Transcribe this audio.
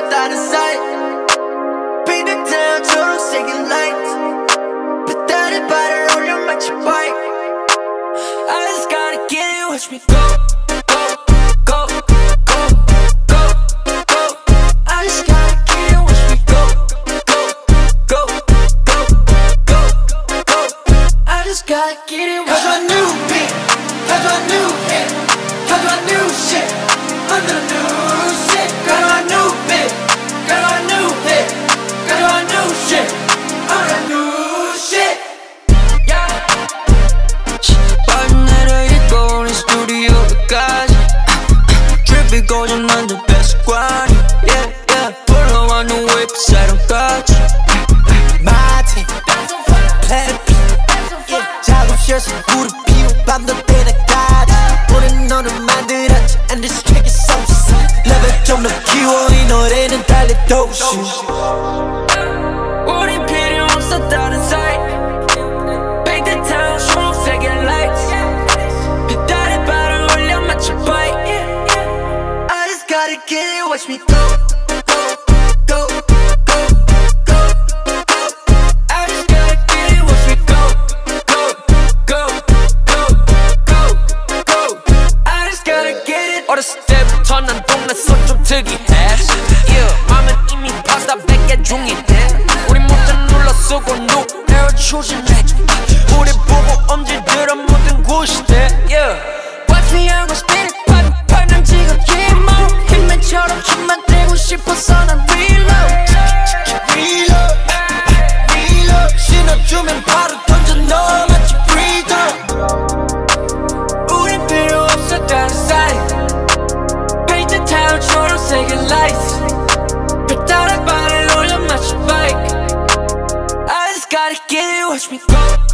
없었다는 사이 빛을 태워 초록색의 lights 배달의 발을 올려 마치 bike I just gotta get it, watch me go, go, go, go, go, go I just gotta get it, watch me go, go, go, go, go, go I just gotta get it, cause I new beat, cause I new hit, cause I new shit, under the new shit, cause I new beat, cause I new hit, cause I new shit, under the new shit, yeah. 빨리 내려 입고 우리 스튜디오까지 트립이 고장난 듯 습관이 yeah, yeah. 불러와 new 웹사이트까지 My team, planet P yeah. 작업실에서 무릎 피워 밤도 때나까지 우린 너를 만들었지 and this track is so sick 레벨 좀 더 키워 이 노래는 달려도 우린 필요 없었다는 사이 Paint the town 초록색의 lights 배달의 발을 올려 마치 bike I just gotta get it, watch me go, go, go, go, go, go I just gotta get it, watch me go, go, go, go, go, go I just gotta get it 어렸을 때부터 난 동네 손 좀 특이했어 yeah, 맘은 이미 파스타 100개 중인데 우리 모두 눌러 쓰고 노래를 추진해줘 우리 보고 엄지들어 모든 구시대 yeah. Watch me 하고 spin it 난 지금 힘어 hitman처럼 춤만 떼고 싶어서 난 reload reload reload 신어주면 바로 던져 넣어 마치 freedom 우린 필요 없었다는 사이 Paint the town 초록색의 lights 배달의 발을 올려 마치 bike I just gotta get it, watch me go